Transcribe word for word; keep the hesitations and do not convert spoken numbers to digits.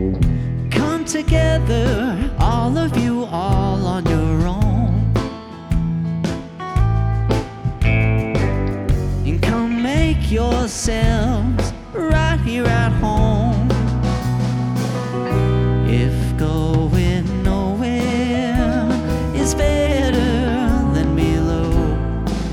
Come together, all of you, all on your own, and come make yourselves right here at home.